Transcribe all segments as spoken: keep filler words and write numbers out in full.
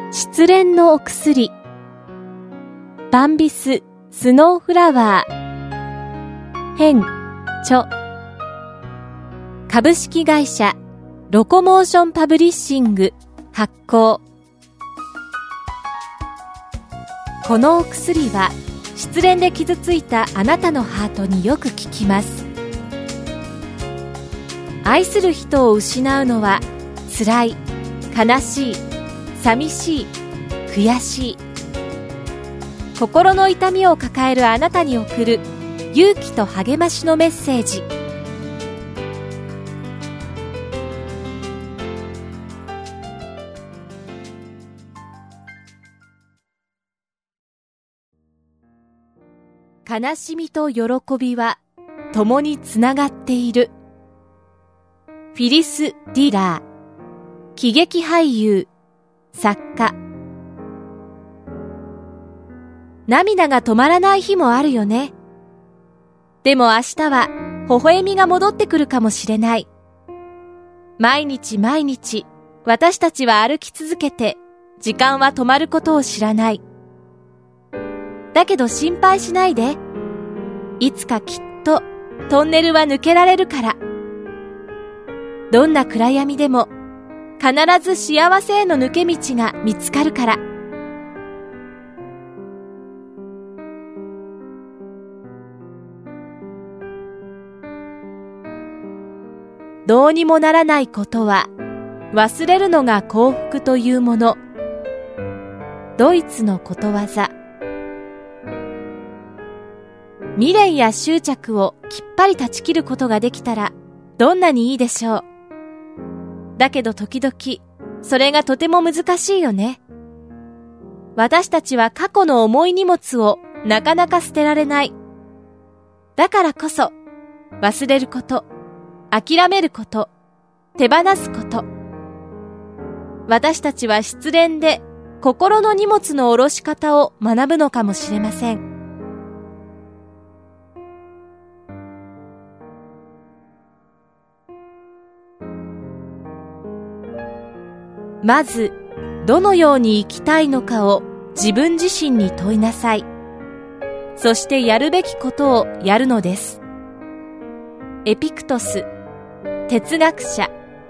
失恋のお薬。バンビススノーフラワー編著株式会社ロコモーションパブリッシング発行。このお薬は失恋で傷ついたあなたのハートによく効きます。愛する人を失うのは辛い、悲しい、寂しい、悔しい。心の痛みを抱えるあなたに送る勇気と励ましのメッセージ。悲しみと喜びは共につながっている。フィリス・ディラー、喜劇俳優、作家。涙が止まらない日もあるよね。でも明日は微笑みが戻ってくるかもしれない。毎日毎日私たちは歩き続けて時間は止まることを知らない。だけど心配しないで。いつかきっとトンネルは抜けられるから。どんな暗闇でも必ず幸せへの抜け道が見つかるから。どうにもならないことは忘れるのが幸福というもの。ドイツのことわざ。未練や執着をきっぱり断ち切ることができたらどんなにいいでしょう。だけど時々それがとても難しいよね。私たちは過去の重い荷物をなかなか捨てられない。だからこそ忘れること、諦めること、手放すこと。私たちは失恋で心の荷物の下ろし方を学ぶのかもしれません。まず、どのように生きたいのかを自分自身に問いなさい。そしてやるべきことをやるのです。エピクトス、哲学者。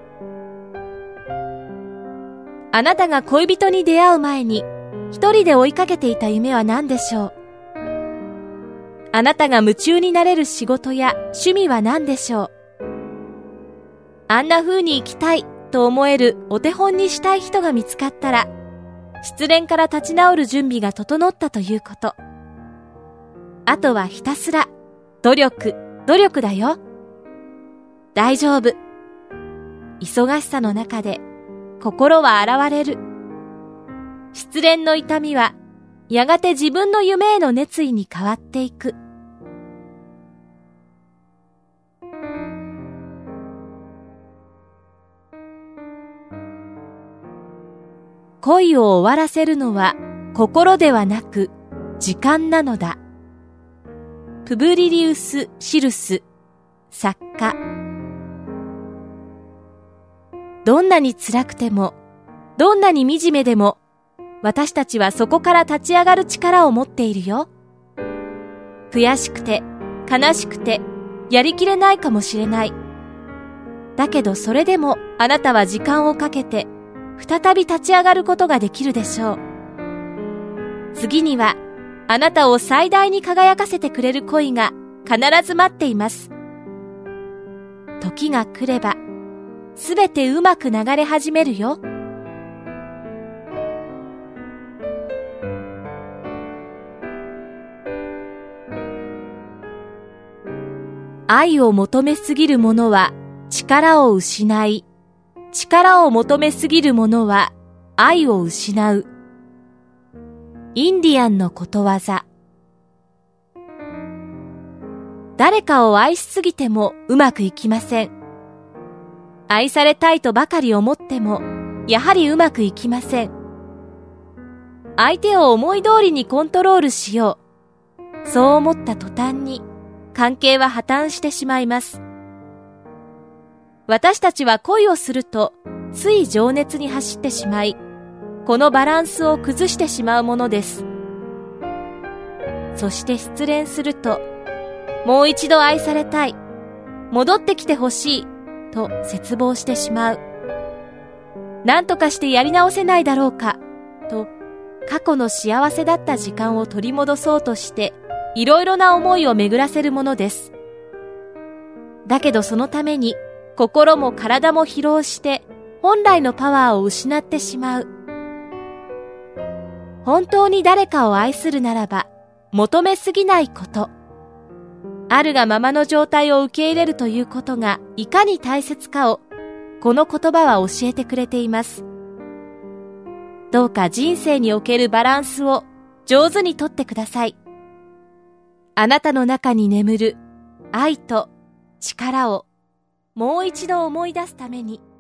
あなたが恋人に出会う前に一人で追いかけていた夢は何でしょう。あなたが夢中になれる仕事や趣味は何でしょう。あんな風に生きたいと思えるお手本にしたい人が見つかったら、失恋から立ち直る準備が整ったということ。あとはひたすら努力、努力だよ。大丈夫。忙しさの中で心は洗われる。失恋の痛みはやがて自分の夢への熱意に変わっていく。恋を終わらせるのは心ではなく時間なのだ。プブリリウス・シルス、作家。どんなに辛くても、どんなに惨めでも、私たちはそこから立ち上がる力を持っているよ。悔しくて、悲しくて、やりきれないかもしれない。だけどそれでもあなたは時間をかけて、再び立ち上がることができるでしょう。次にはあなたを最大に輝かせてくれる恋が必ず待っています。時が来ればすべてうまく流れ始めるよ。愛を求めすぎる者は力を失い、力を求めすぎる者は愛を失う。インディアンのことわざ。誰かを愛しすぎてもうまくいきません。愛されたいとばかり思ってもやはりうまくいきません。相手を思い通りにコントロールしよう。そう思った途端に関係は破綻してしまいます。私たちは恋をするとつい情熱に走ってしまい、 このバランスを崩してしまうものです。そして失恋すると、もう一度愛されたい、戻ってきてほしい、と絶望してしまう。何とかしてやり直せないだろうか、と過去の幸せだった時間を取り戻そうとして、いろいろな思いを巡らせるものです。だけどそのために、心も体も疲労して、本来のパワーを失ってしまう。本当に誰かを愛するならば、求めすぎないこと。あるがままの状態を受け入れるということがいかに大切かを、この言葉は教えてくれています。どうか人生におけるバランスを上手にとってください。あなたの中に眠る愛と力をもう一度思い出すために。